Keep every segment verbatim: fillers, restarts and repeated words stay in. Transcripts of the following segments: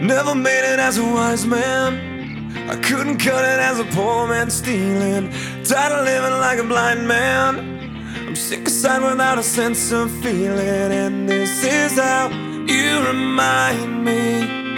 Never made it as a wise man. I couldn't cut it as a poor man stealing. Tired of living like a blind man. I'm sick aside without a sense of feeling. And this is how you remind me.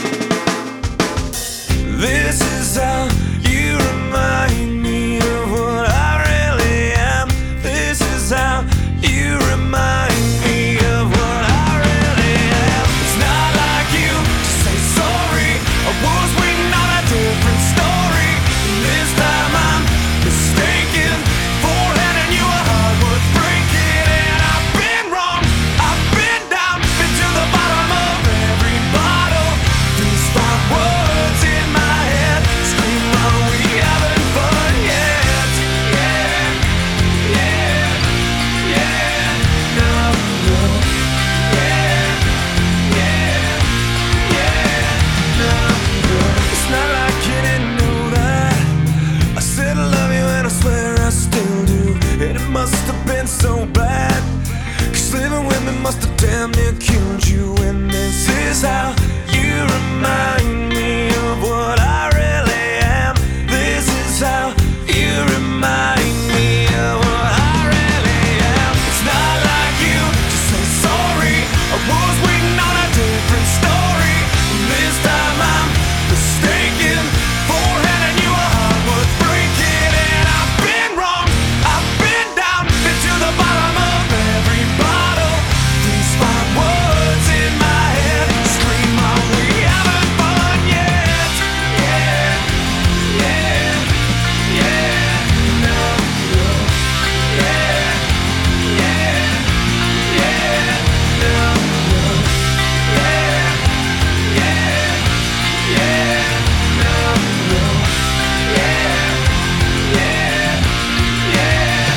This is how you remind me of what I really am. This is how you remind me of what I really am. It's not like you to say sorry. I was waiting on a different story. And this time I'm mistaken for handing you a heart worth breaking. And I've been wrong, I've been down, been to the bottom of every bottle. These five words in my head scream, are we having fun yet? Yeah, yeah, yeah, no, no. Yeah, yeah, yeah, no, no. It's not like you didn't know that I said I love you and I swear I still do. And it must have been so bad, 'cause living with me must have damn near killed you. And this is how you remind me of what I really am. This is how you remind me of what I really am. It's not like you to say sorry. I was waiting on a different story. This time I'm mistaken for handing you a heart worth breaking. And I've been wrong, I've been down, been to the bottom of every bottle. These five words in my head scream, are we having fun yet? Yeah, yeah, yeah, no, no. Yeah, yeah, yeah, no, no. Yeah, yeah, yeah, no, no. Yeah, yeah, yeah,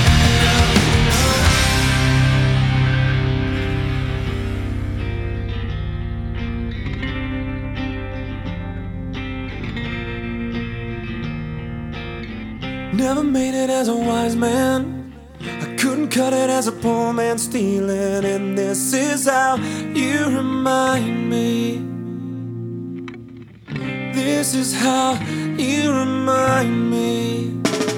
Never made it as a wise man. I couldn't cut it as a poor man stealing. And this is how you remind me. This is how you remind me.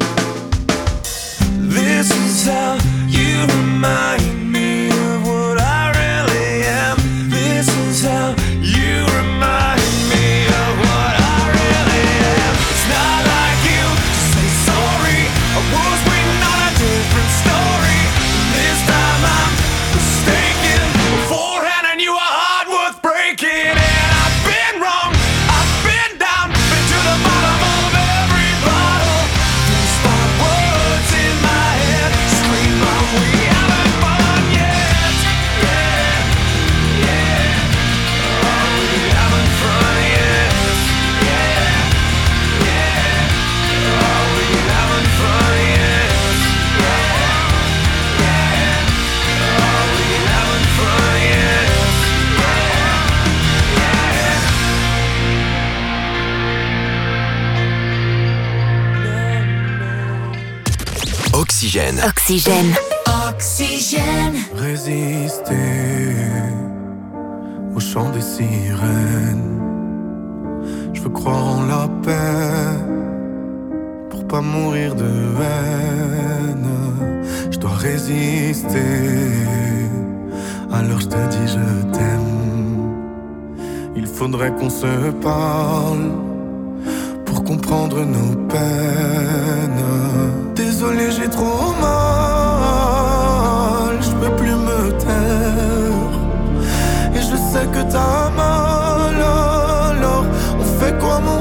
This is how you remind me of what I really am. This is how you remind me of what I really am. It's not like you to say sorry. I was waiting on a different story. This time I'm mistaken for handing you a heart worth breaking. And I've been wrong, I've been down, been to the bottom of every bottle. These five words in my head scream, are we having fun yet? Yeah, yeah. Are we having fun yet? Yeah, yeah. Are we having fun yet? Yeah, yeah. Are we having fun yet? Oxygène. Oxygène. Oxygène. Résister au chant des sirènes. Je veux croire en la paix pour pas mourir de haine. Je dois résister. Alors je te dis je t'aime. Il faudrait qu'on se parle pour comprendre nos peines. Désolé, j'ai trop mal, je peux plus me taire. Et je sais que t'as mal, alors on fait quoi mon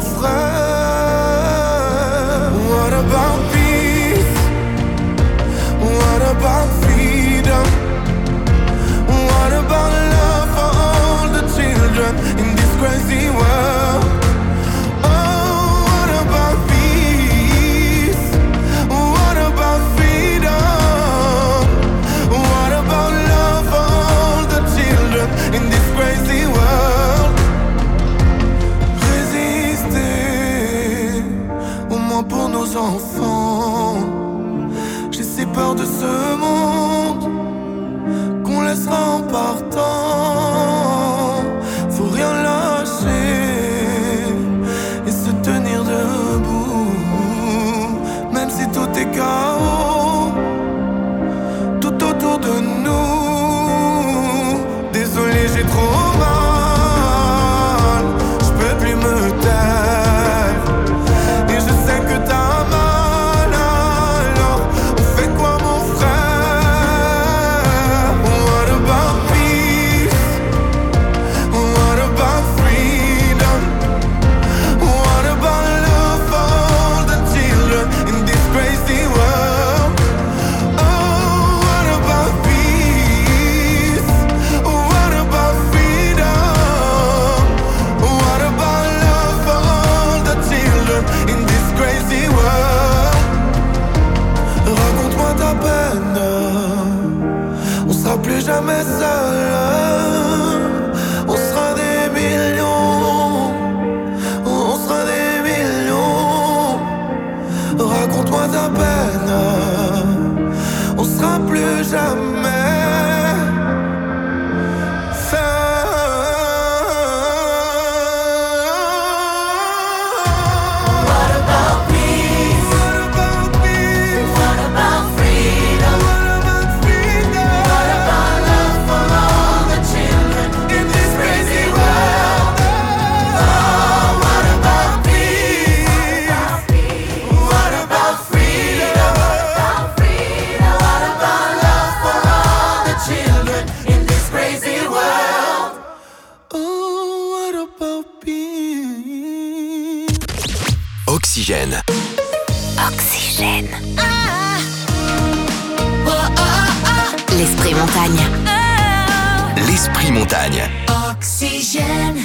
frère? What about peace? What about freedom? What about love for all the children in this crazy world? In this crazy world, résister, au moins pour nos enfants. J'ai si peur de ce monde qu'on laissera en partant. Faut rien lâcher. sera plus jamais seul. On sera des millions. On sera des millions. Raconte-moi ta peine. On sera plus jamais Oxygène. Oxygène. Ah. Oh, oh, oh, oh. L'esprit montagne. Oh. L'esprit montagne. Oxygène.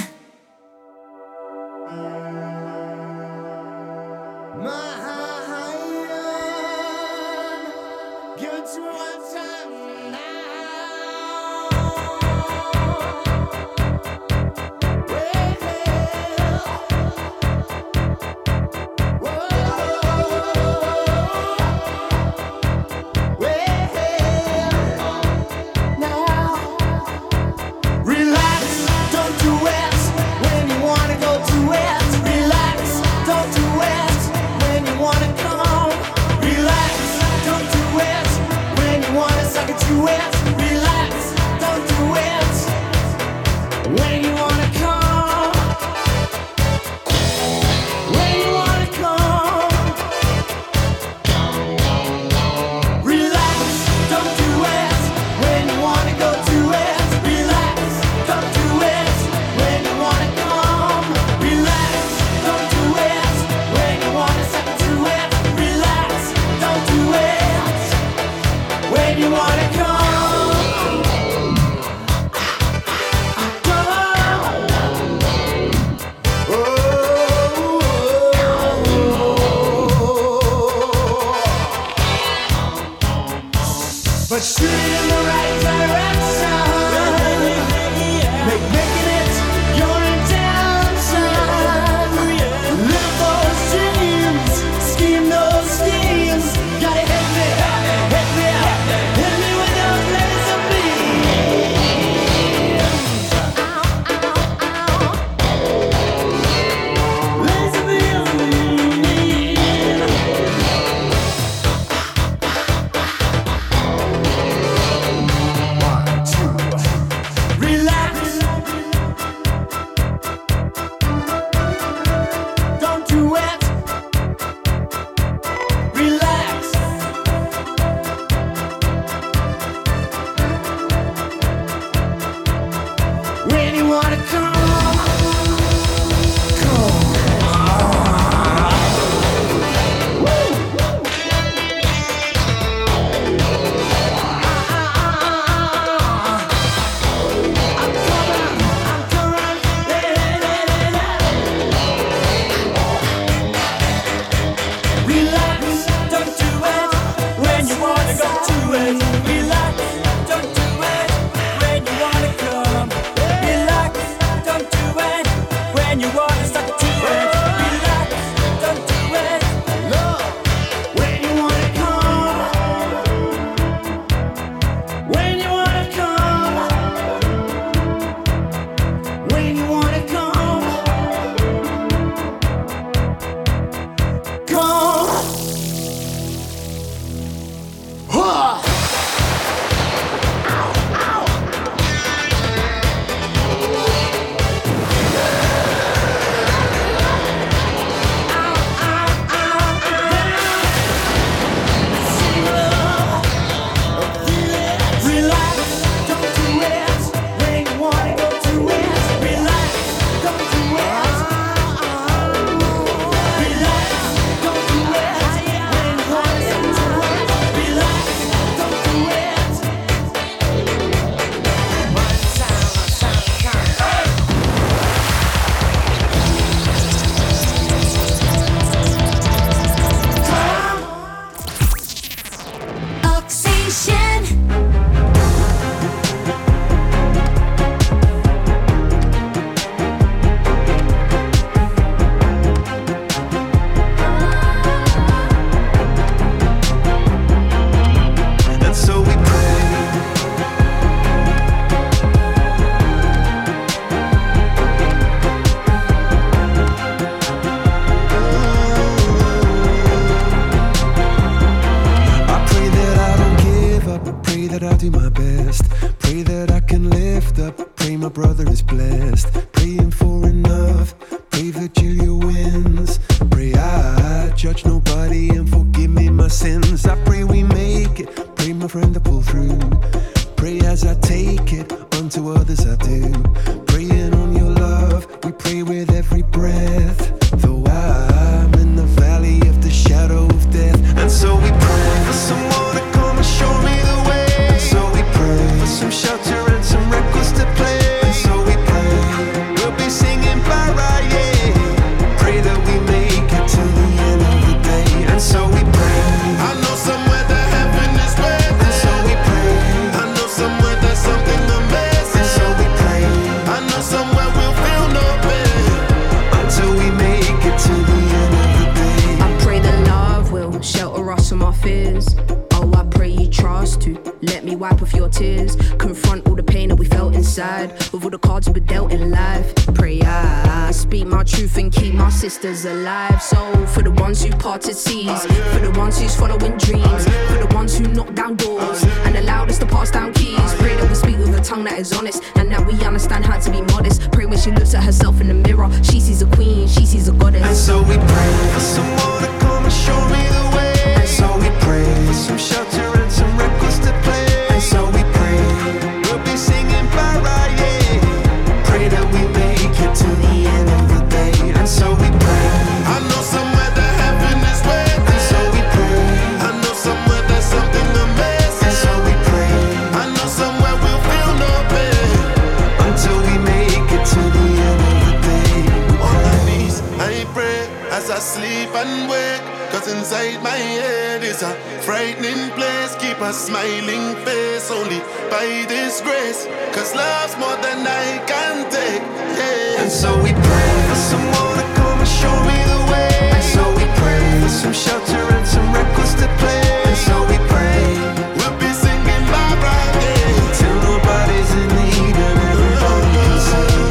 best. Pray that I can lift up. Pray my brother is blessed. Praying for enough. Pray that Julia wins. Pray I judge nobody and forgive me my sins. I pray we make it. Pray my friend to pull through. Pray as I take it, unto others I do. Praying on your love, we pray with every breath. Though I'm in the valley of the shadow of death. And so we pray for someone to come and show me the way. And so we pray for some shelter and some records to play. And so we pray, we'll be singing para, yeah. Pray that we make it to the end of the day. And so we pray, I know somewhere that heaven is waiting. And so we pray, I know somewhere there's something amazing. And so we pray, I know somewhere we'll feel no pain until we make it to the end of the day. I pray that love will shelter us from our fears. Oh, I pray you trust to let me wipe off your tears. Confront all the pain that we felt inside with all the cards we've been dealt in life. Pray I speak my truth and keep my sisters alive. So for the ones who parted seas, for the ones who's following dreams, for the ones who knock down doors and allowed us to pass down keys. Pray that we speak with a tongue that is honest and that we understand how to be modest. Pray when she looks at herself in the mirror, she sees a queen, she sees a goddess. And so we pray for someone to come and show me the way. And so we pray for some shelter and some records to play. And so we pray, we'll be singing para, yeah. Pray that we make it to the end of the day. And so we pray, I know somewhere that heaven is waiting. And so we pray, I know somewhere there's something amazing. And so we pray, I know somewhere we'll feel no pain until we make it to the end of the day. On my knees, I pray as I sleep and wake. Cause inside my head is a frightening place. Keep a smiling face only by this grace. Cause love's more than I can take, yeah. And so we pray for someone to come and show me the way. And so we pray for some shelter and some records to play. And so we pray, we'll be singing bye bye, yeah. Till nobody's in need and everybody can sing.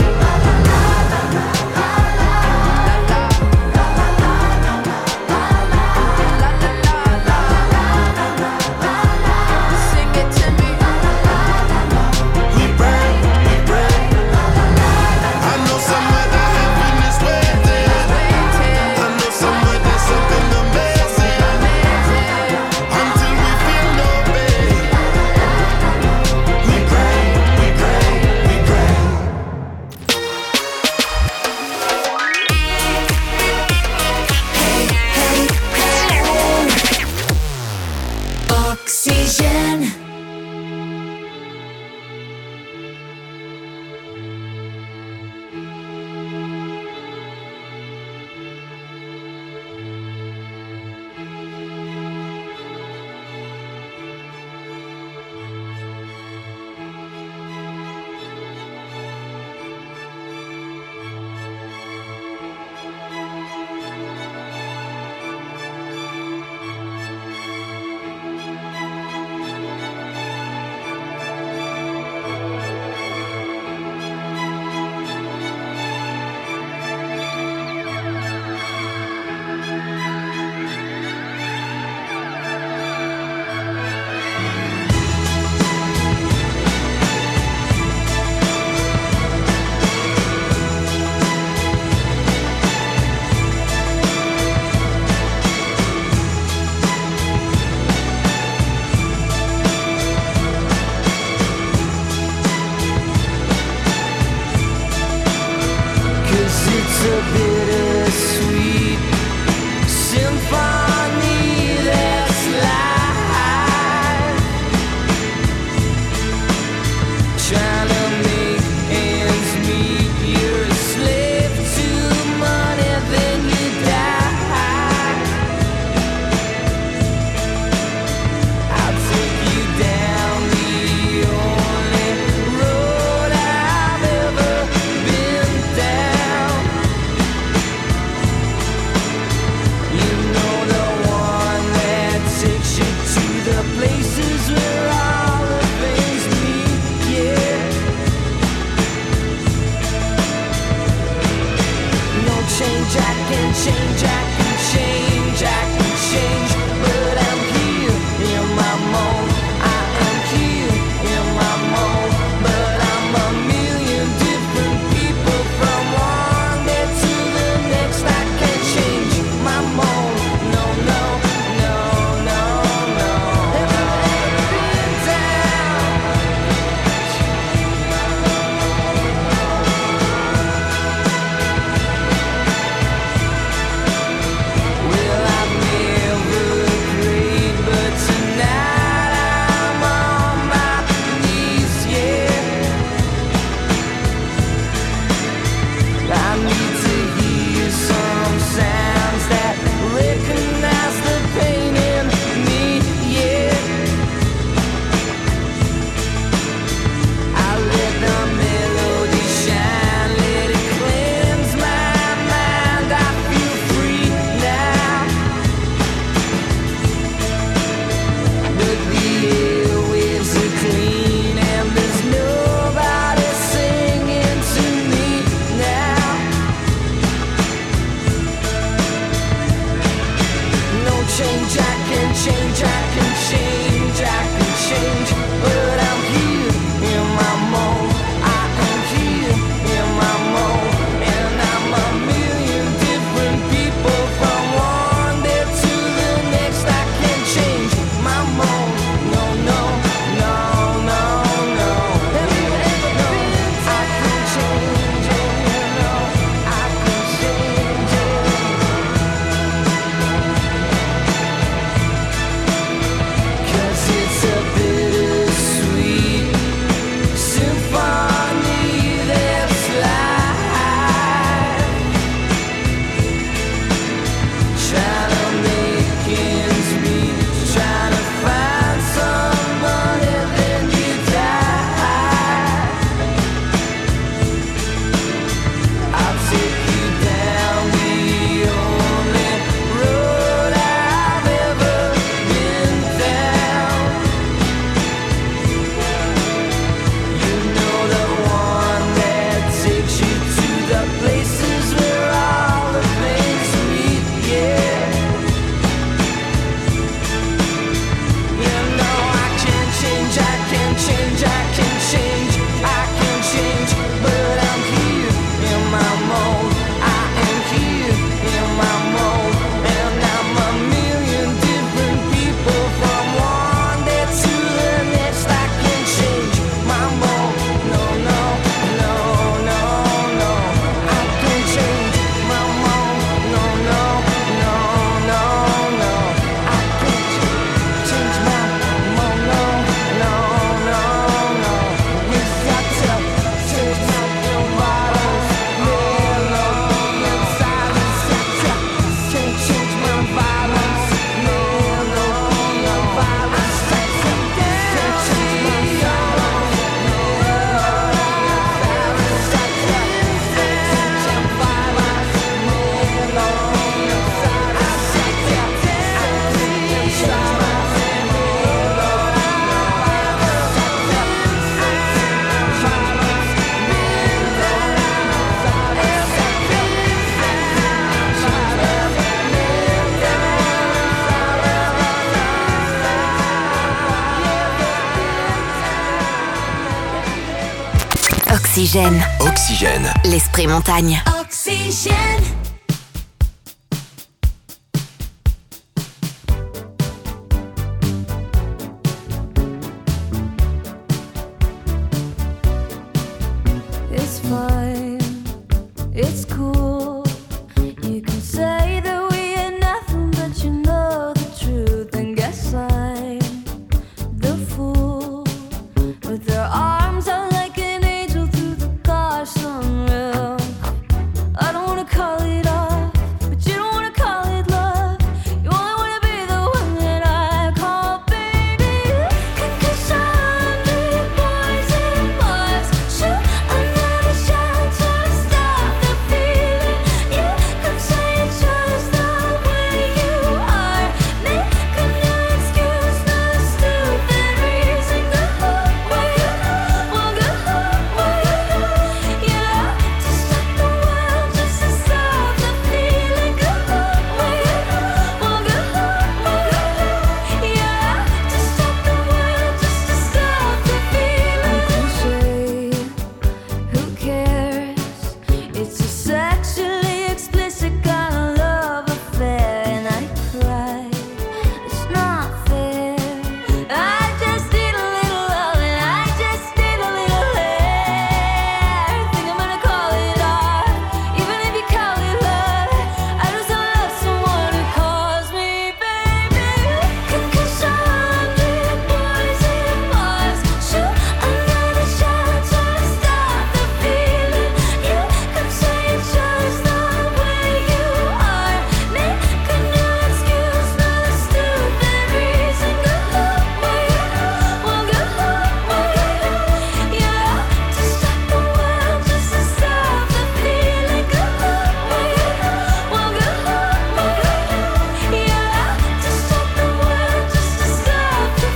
Oxygène. In my Oxygène. Oxygène. L'esprit montagne. Oxygène. It's fine, it's cool. You can say that we are nothing, but you know the truth. And guess I'm the fool with their arms out like an angel through the car sunroof. I don't wanna call it off, but you don't wanna call it love. You only wanna be the one that I call baby. Cause I'm big boys and boys shoot another shot to stop the feeling. You could say it's just the way you are. Make a new excuse, not a stupid reason. Go where you want, go where you yeah, to stop the world, just to stop the feeling. Go where you want, go yeah, to stop the world, just to stop the feeling. Cliche, who cares? It's a sexually explicit kind of love affair, and I cry. It's not fair. I just need a little love, and I just need a little hair. Think I'm gonna call it art, even if you call it love. I just don't love someone who calls me baby. Cause I'm big boys and boys shoot another shot to stop the feeling. You could say it's just the way you are. Make a new excuse, not a stupid reason. Go where you want, go where yeah, to stop the world, just to stop the feeling. Go where you want, go yeah, to stop the world, just to stop the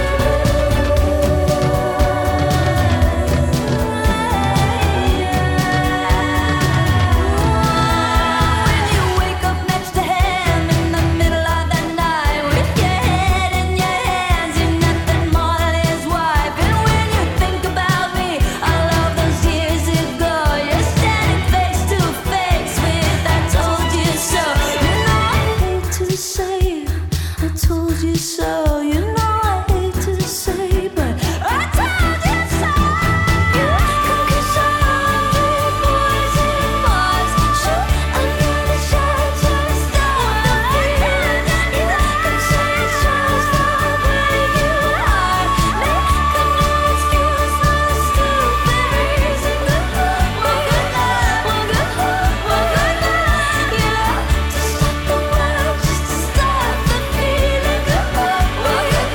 feeling. When you wake up next to him in the middle of the night with your head in your hands, you're nothing more than his wife. And when you think about me, all of those years ago, you're standing face to face with I told you so. You know I hate to say I told you so. You know I hate to say, but I told you so. Cause I'm big boys and boys shoot another shot to stop the feeling. You could say it's just the way you are. Make a new excuse, not a stupid reason. Go where you want, go yeah, to stop the world, just to stop the feeling. Go where you want, go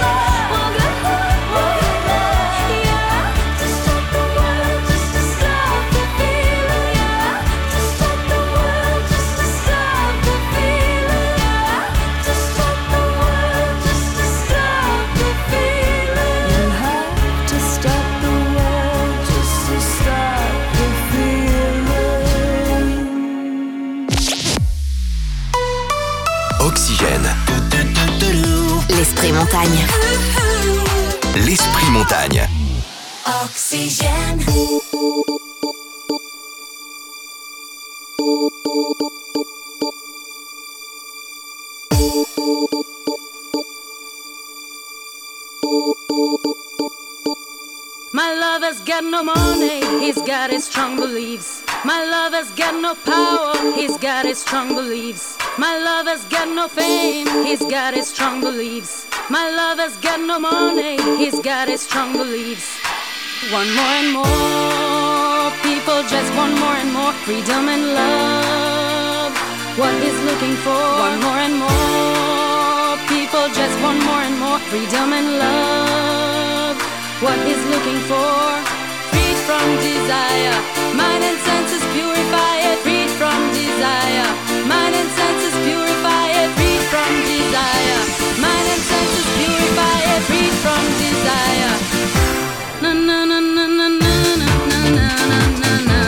yeah, to stop the world, just to stop the feeling. Yeah, to stop the world, just to stop the feeling. Yeah, to stop the world, just to stop the feeling. You have to stop the world just to stop the feeling. Oxygène. L'esprit montagne. L'esprit montagne. Oxygène. My lover's got no money, he's got his strong beliefs. My lover's got no power, he's got his strong beliefs. My lover's got no fame, he's got his strong beliefs. My lover's got no money, he's got his strong beliefs. One more and more people just want more and more freedom and love. What he's looking for, one more and more people just want more and more freedom and love. What he's looking for, freed from desire, mind and senses purify it. Freed from desire, mind and senses purify it. Freed from desire, mind and senses purify it. Freed from desire. Na na na na na na na na na na na.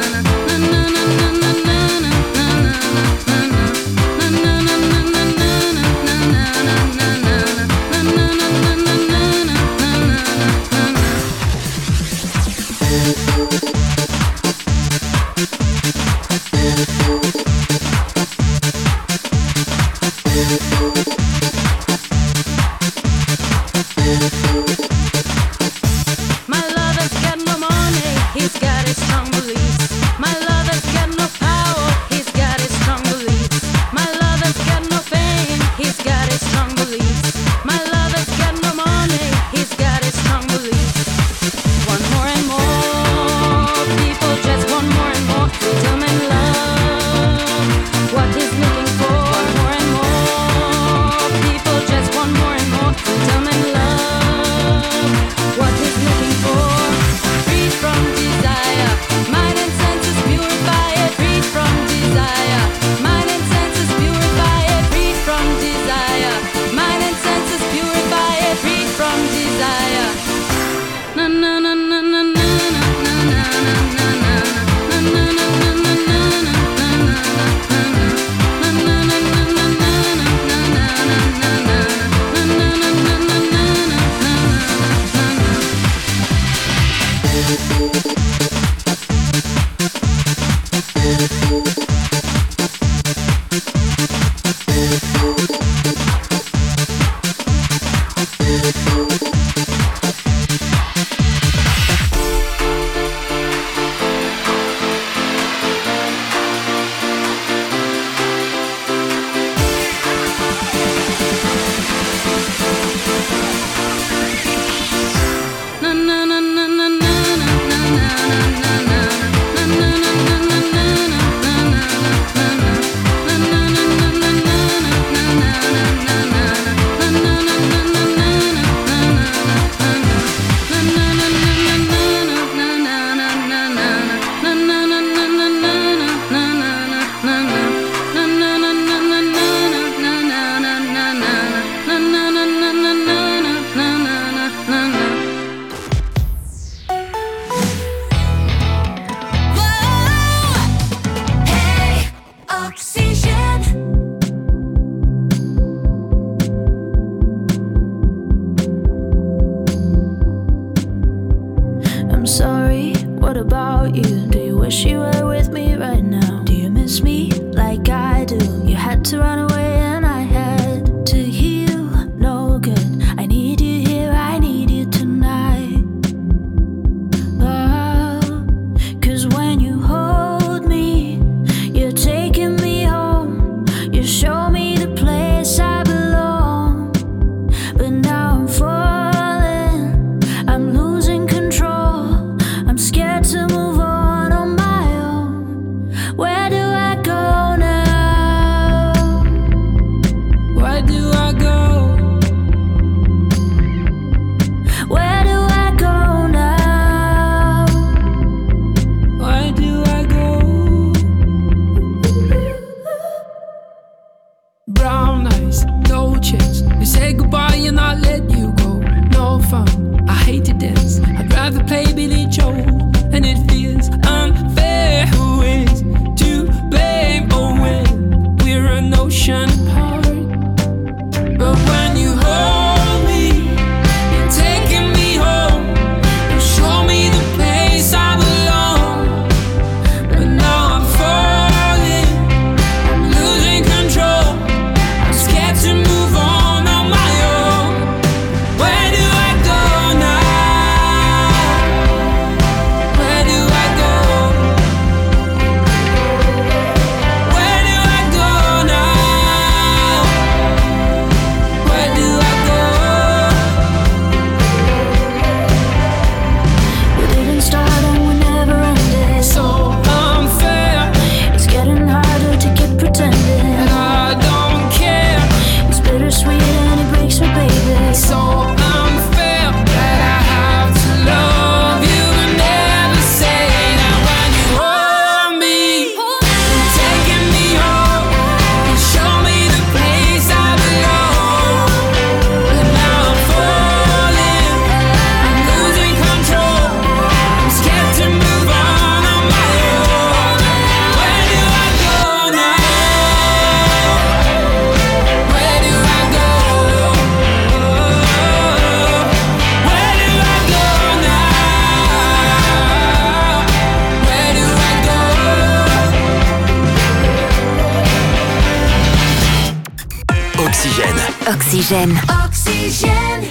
Oxygène. Oxygène.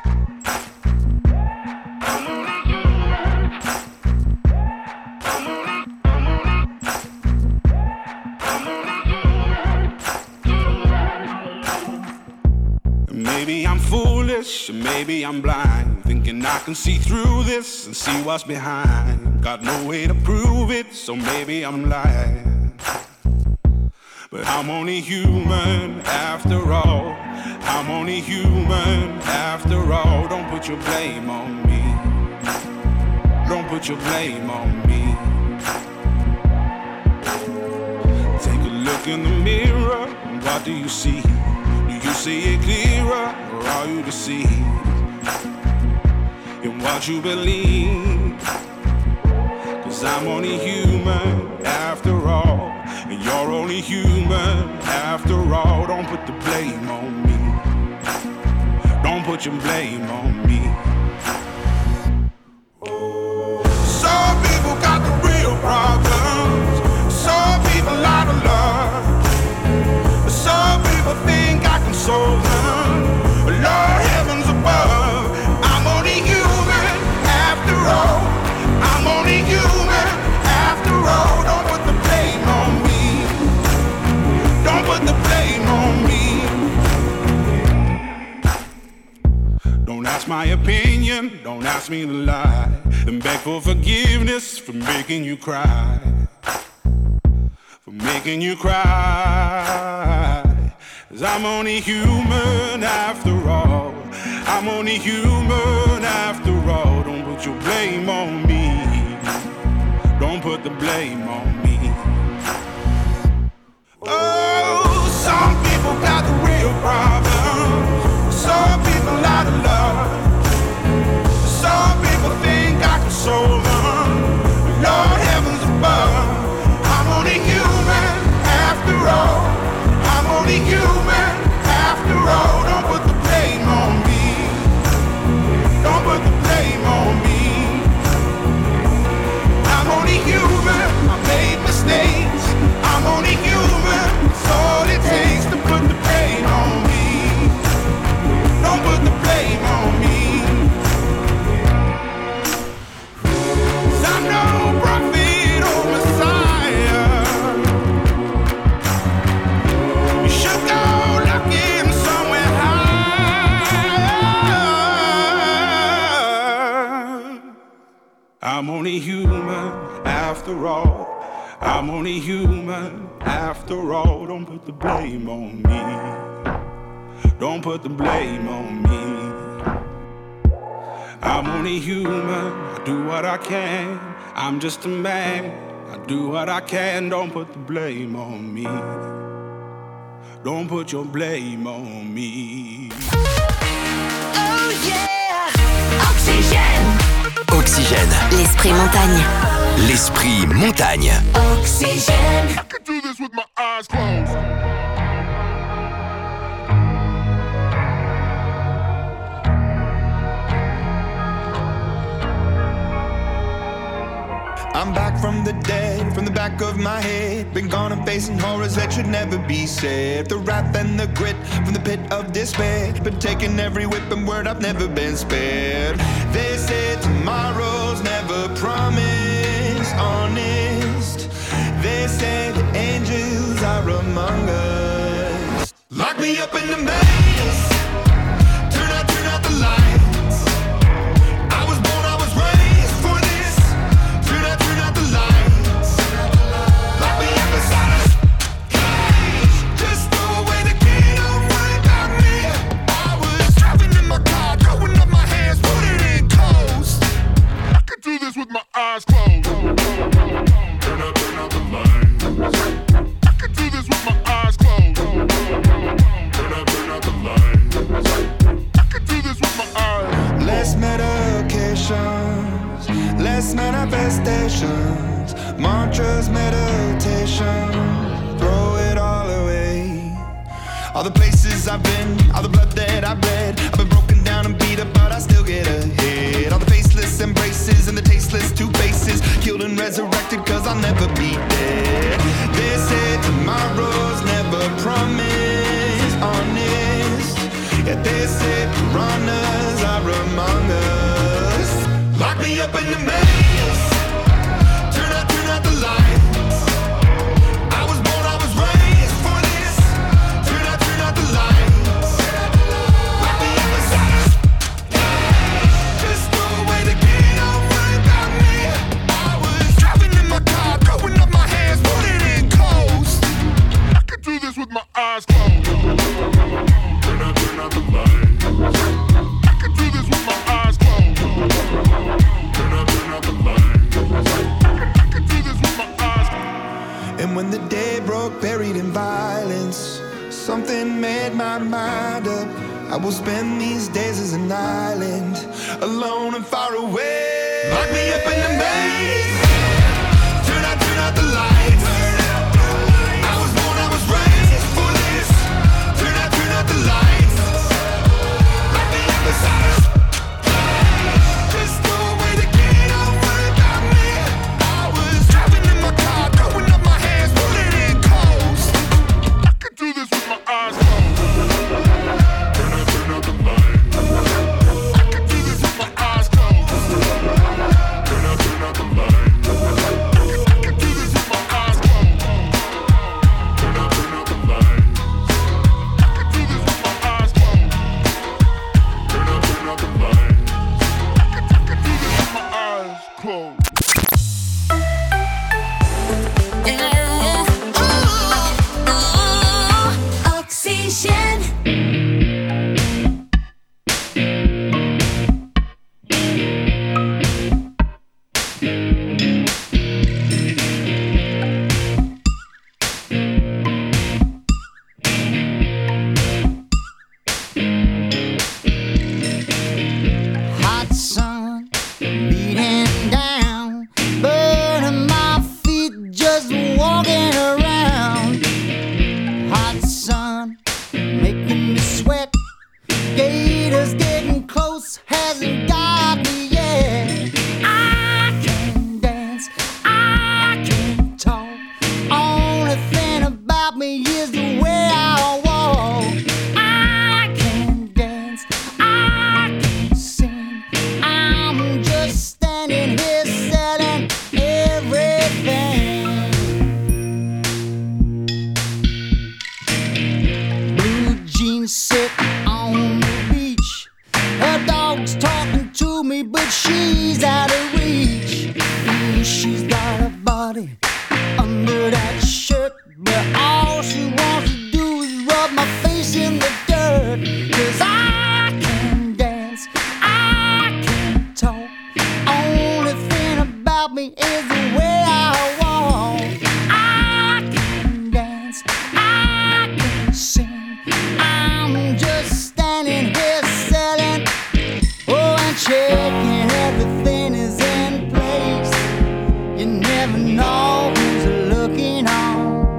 Maybe I'm foolish, maybe I'm blind, thinking I can see through this and see what's behind. Got no way to prove it, so maybe I'm lying. But I'm only human after all. I'm only human after all. Don't put your blame on me. Don't put your blame on me. Take a look in the mirror, what do you see? Do you see it clearer, or are you deceived in what you believe? 'Cause I'm only human after all, and you're only human after all. Don't put the blame on me. Don't put your blame on me. don't ask me to lie, and beg for forgiveness for making you cry, for making you cry. 'Cause I'm only human after all. I'm only human after all. Don't put your blame on me. Don't put the blame on me. Oh, some people got the real problem. Some people out of love. Some people think I can solve them. Lord heavens above, I'm only human after all. I'm only human after all. Don't put the blame on me. Don't put the blame on me. I'm only human. I made mistakes. I'm only human. It's all it takes to put the blame on me. Don't put the blame on me. 'Cause I'm no prophet or Messiah. You should go looking somewhere higher. I'm only human after all. I'm only human after all. Don't put the blame on me. Don't put the blame on me. I'm only human. I do what I can. I'm just a man. I do what I can. Don't put the blame on me. Don't put your blame on me. Oh yeah! Oxygène. Oxygène. L'esprit montagne. L'esprit montagne. Oxygène. I could do this with my eyes closed. I'm back from the dead, from the back of my head. Been gone and facing horrors that should never be said. The wrath and the grit from the pit of despair. Been taking every whip and word, I've never been spared. They say tomorrow's never promised, honest. They say the angels are among us. Lock me up in the maze. Turn out, turn out the lights. I was born, I was raised for this. Turn out, turn out the lights. Lock me up inside a cage. Just throw away the key, don't worry about me. I was driving in my car, throwing up my hands, put it in coast. I could do this with my eyes closed. Turn out, turn out the lights. I could do this with my eyes closed. Turn out, turn out the lights. I could do this with my eyes. Less medications, less manifestations, mantras, meditation, throw it all away. All the places I've been, all the blood that I've bled, I've been broken down and beat up, but I still get ahead. All the faceless embraces and the tasteless two faces, killed and resurrected, cause I'll never be dead. They say tomorrow's never promised, honest. Yeah, they say piranhas are among us. Lock me up in the maze. Turn out, turn out the lights. I was born, I was raised for this. Turn out, turn out the lights. Lock me up inside a cage. Just throw away the key, don't worry about me. I was driving in my car, throwing up my hands, put it in coast. I could do this with my eyes closed. Turn out, turn out the lights. I could do this with my eyes closed. Turn out, turn out the lights. I could do this with my eyes closed. And when the day broke, buried in violence, something made my mind up. I will spend these days as an island, alone and far away. Lock me up in the maze. Turn out, turn out the lights. I was born, I was raised for this. Turn out, turn out the lights. Lock me up inside a cage. Just throw away the key, don't worry about me. I was driving in my car, throwing up my hands, put it in coast. I could do this with my eyes closed. Turn out, turn out the lights. I could do this with my eyes closed. Turn out, turn out the lights. under that shirt, but all she wants to do is rub my face in the dirt. 'Cause I can dance, I can talk, only thing about me is the way I walk. I can dance, I can sing, I'm just standing here selling, oh, and checking everything is in place. You never know who's looking on.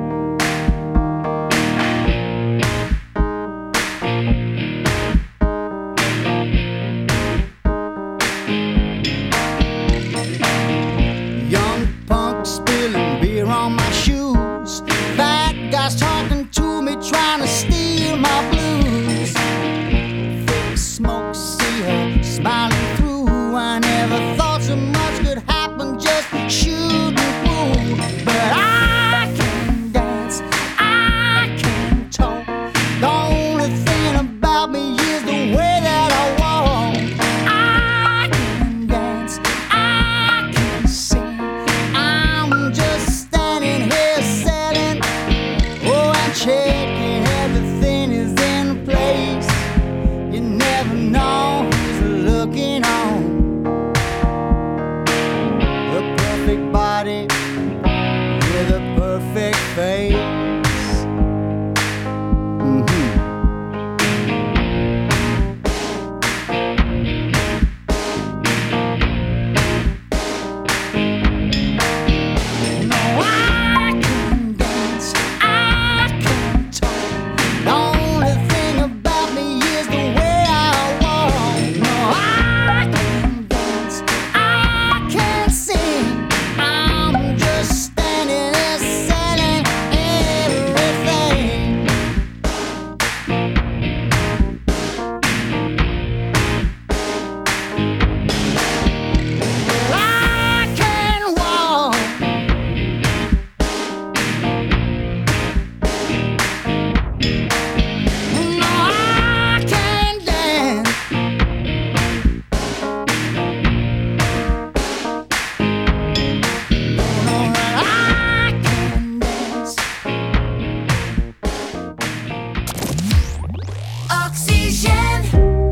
Young punk spilling beer on my shoes, fat guys talking to me, trying to steal my blues. Thick smoke, see her smiling through. I never thought so much could happen, just shooting pool. But I can dance, I can talk, the only thing about me is the way that I walk. I can dance, I can sing, I'm just standing here selling, oh, and checking everything is in place. You never know who's looking on. A perfect body with a perfect face. Mhm. No, I can dance, I can talk, the only thing about me is the way I walk. No, I can dance, I can sing, I'm just standing there selling everything. I can walk, no, I can dance. No, I can dance. Oxygène.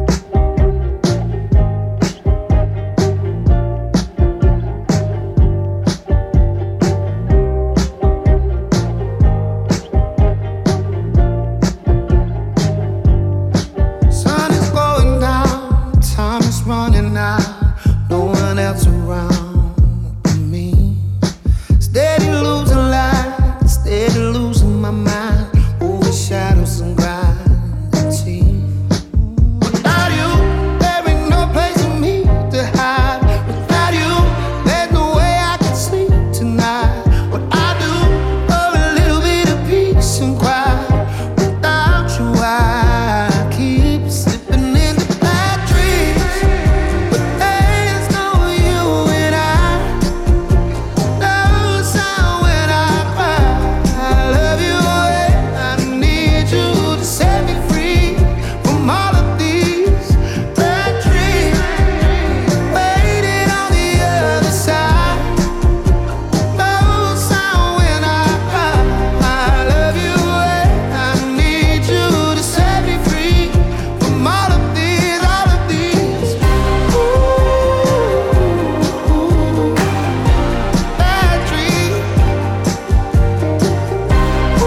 Sun is going down, time is running out, no one else around but me. Steady losing light, steady losing my mind, over shadows and gravity. Without you, there ain't no place for me to hide. Without you, there's no way I can sleep tonight. What I do for a little bit of peace and quiet. Without you, I keep slipping into bad dreams. But there's no you and I. No sound when I cry. I love you and I need you to set me free from all of these bad dreams. Waiting on the other side. No sound when I cry. I love you and I need you to set me free from all of these, all of these. Ooh, bad dreams. Ooh,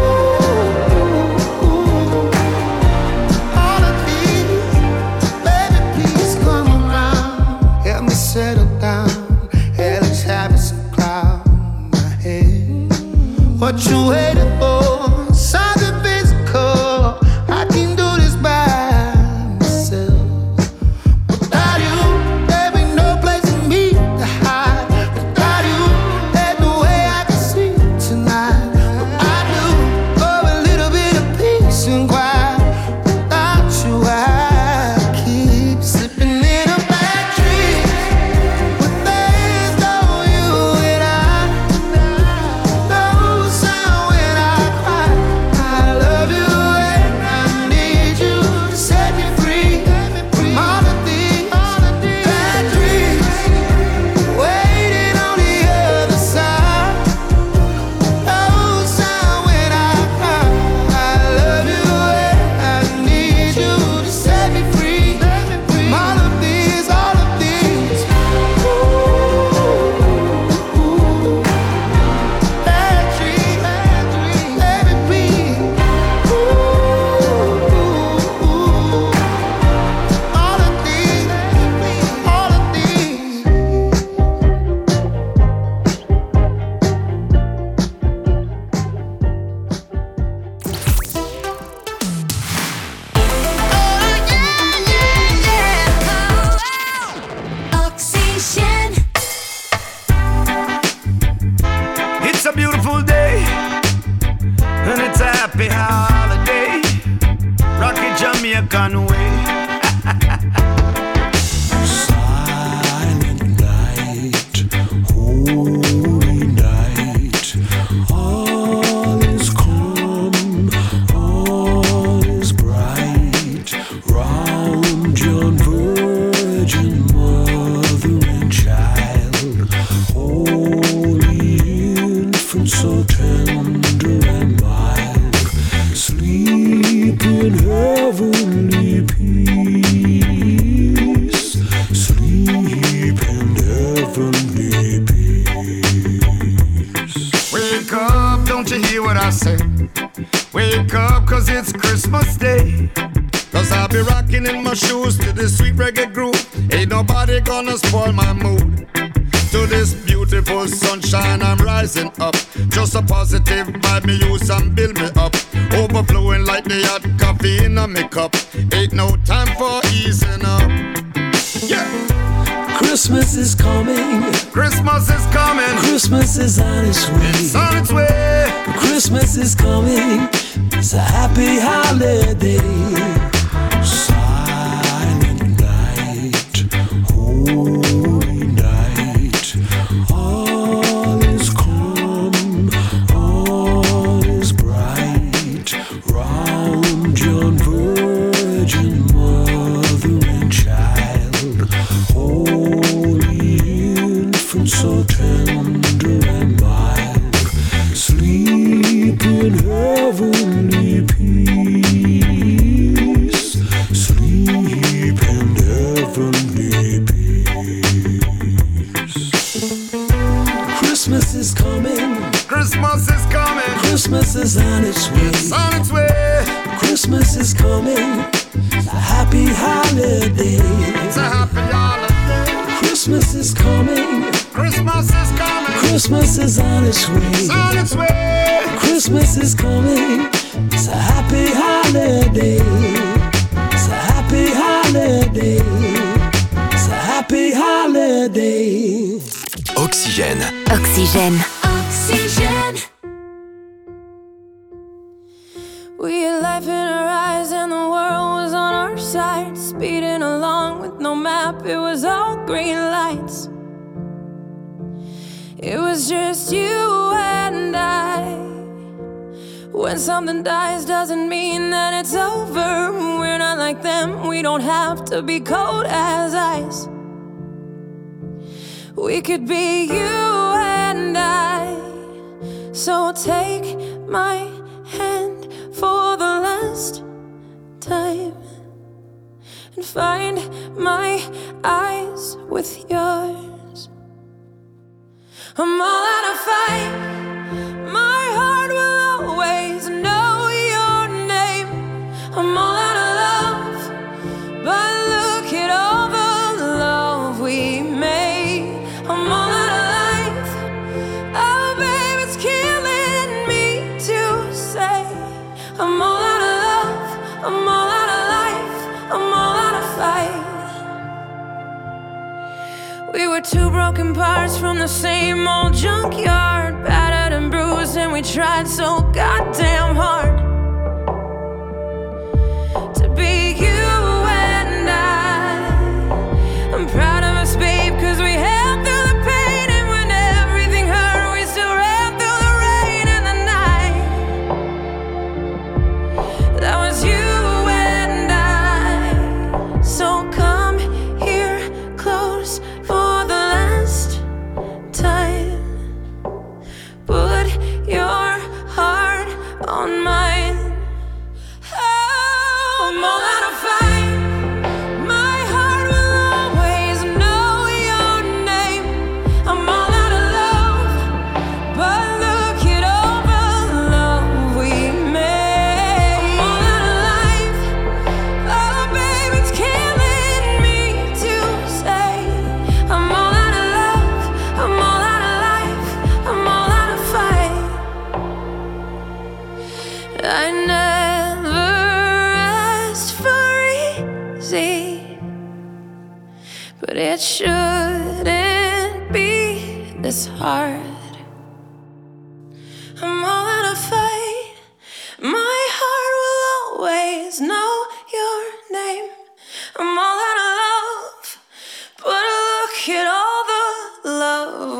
all of these. Baby, please come around. Help me settle down. Hellish habits cloud my head. What you waiting for? Something physical. I can do this by myself. Without you, there ain't no place for me to hide. Without you, there's no way I can sleep tonight. What I do for a little bit of peace and quiet. Without you, I keep slipping in a bad dream. But there's no you and I. No sound when a beautiful day, and it's a happy holiday. Rocky Jamaican way. Silent night, holy night. All is calm, all is bright. Round yon virgin mother and child, holy infant so tender and mild, sleep in heavenly peace, sleep in heavenly peace. Wake up, don't you hear what I say? Wake up, cause it's Christmas Day. Cause I'll be rocking in my shoes to this sweet reggae groove. Ain't nobody gonna spoil my mood. To this beautiful sunshine I'm rising up. Just a positive vibe me use and build me up. Overflowing like the hot coffee in a me cup. Ain't no time for easing up. Yeah. Christmas is coming, Christmas is coming, Christmas is on its way. it's on its way. Christmas is coming, it's a happy holiday. Silent night, holy night. All is calm, all is bright. Round yon virgin mother and child, holy infant so tender and mild, sleep in heavenly peace, sleep in heavenly peace. Christmas is coming, Christmas is coming, Christmas is on its way. it's on its way. Christmas is coming, it's a happy holiday. It's a happy holiday. Christmas is coming, Christmas is coming, Christmas is on its way. it's on its way. Christmas is coming, it's a happy holiday. It's a happy holiday. It's a happy holiday. Oxygène. Oxygène. Oxygen. We had life in our eyes and the world was on our side. Speeding along with no map, it was all green lights. It was just you and I. When something dies doesn't mean that it's over. We're not like them, we don't have to be cold as ice. We could be you and I. So take my hand for the last time and find my eyes with yours. I'm all out of fight. My heart will always know your name. I'm all out of love, but look at all the love we made. I'm all out of life. Oh, babe, it's killing me to say. I'm all out of love. I'm all out of life. I'm all out of fight. We were two broken parts from the same old junkyard, battered and bruised, and we tried so goddamn hard to be you and I. I'm proud of us, babe, cause we held through the pain, and when everything hurt, we still ran through the rain and the night. That was you and I. So come here close for the last time. Put your heart on mine. Oh, I'm all out of fight. My heart will always know your name. I'm all out of love, but look at all the love we made. I'm all out of life. Oh, babe, it's killing me to say. I'm all out of love. I'm all out of life. I'm all out of fight. I never asked for easy, but it shouldn't be this hard.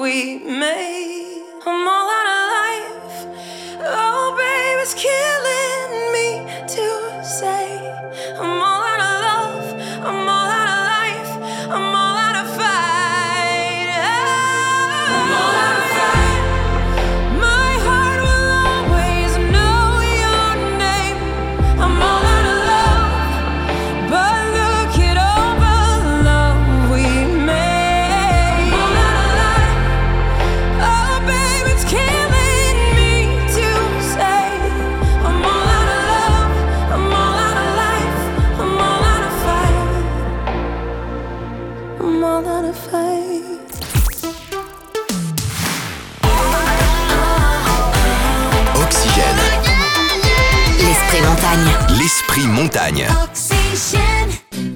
we made. I'm all out of life. Oh, babe, it's killing me to say I'm all out of love. I'm all out of life. I'm all out of fight. Oh, I'm all out of fight. My heart will always know your name. I'm all out of love, but look it over the love we made. I'm all out of life. Oh, babe, it's killing me to say I'm all out of love. I'm all out of life. I'm all out of fight. I'm all out of fight. Oxygène. L'esprit montagne. L'esprit montagne. Oxygène.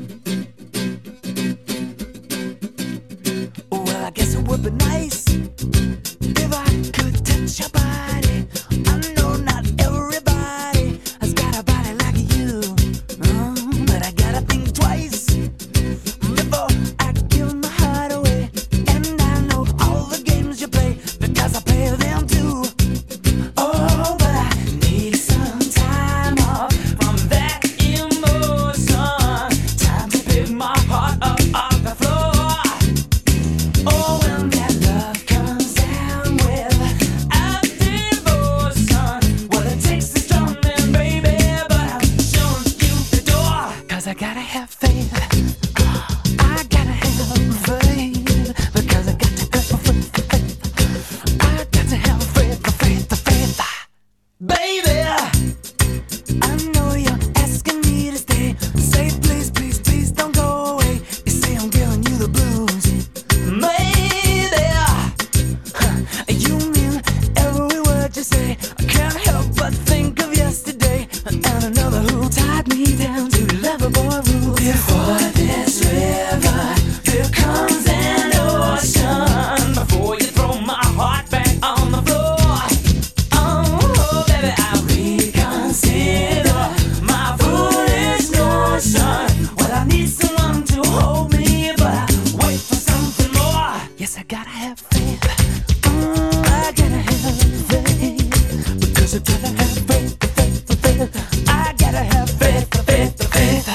Well, I guess it would be nice if I could touch your body. I know not everybody has got a body like you, mm, but I gotta think twice before I give my heart away. And I know all the games you play because I play them too. Oh, but I need some time off from that emotion. Time to pick my heart up off the floor. Oh, when that love comes down with a devotion, well, it takes is drumming, baby, but I'm showing you the door. Cause I gotta have faith. I gotta have faith. Because I got to have faith. I got to have faith, the faith, the faith. Baby, I know you're asking me to stay. Say please, please, please don't go away. You say I'm giving you the blues. Maybe huh, you mean every word you say. I can't help but think of yesterday and another who tied me down to Loverboy rules. Before this river, here comes an ocean. Before you throw my heart back on the floor. Oh, baby, I reconsider my foolish notion. Well, I need someone to hold me, but I wait for something more. Yes, I gotta have faith. Mm, I gotta have faith. Because I gotta have faith, the faith, the faith. I gotta have faith, the faith, the faith.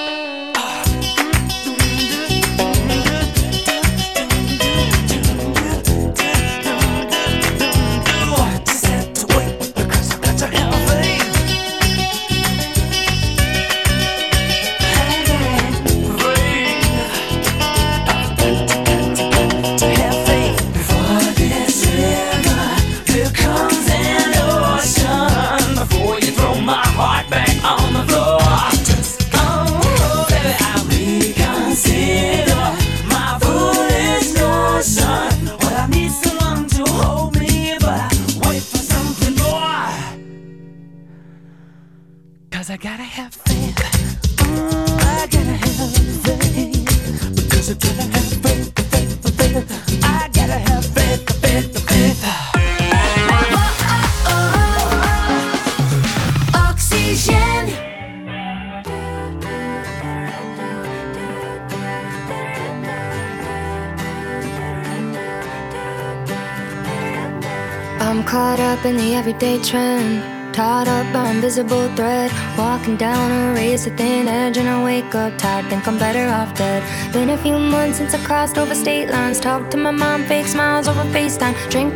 Just have to wait because I got to have faith. To have faith. Before this river, here comes an ocean. Before you throw my heart back on the floor. Oh, baby, I reconsider my foolish notion. Well, I need someone to hold me, but I wait for something more. Cause I gotta have faith. Mm, I gotta have faith. Because I gotta have faith, the faith, the faith. I gotta have faith, the faith, the faith. Oxygène. I'm caught up in the everyday trend, tied up by invisible thread, walking down a razor thin edge, and I wake up tired, think I'm better off dead. Been a few months since I crossed over state lines, talked to my mom, fake smiles over FaceTime, drink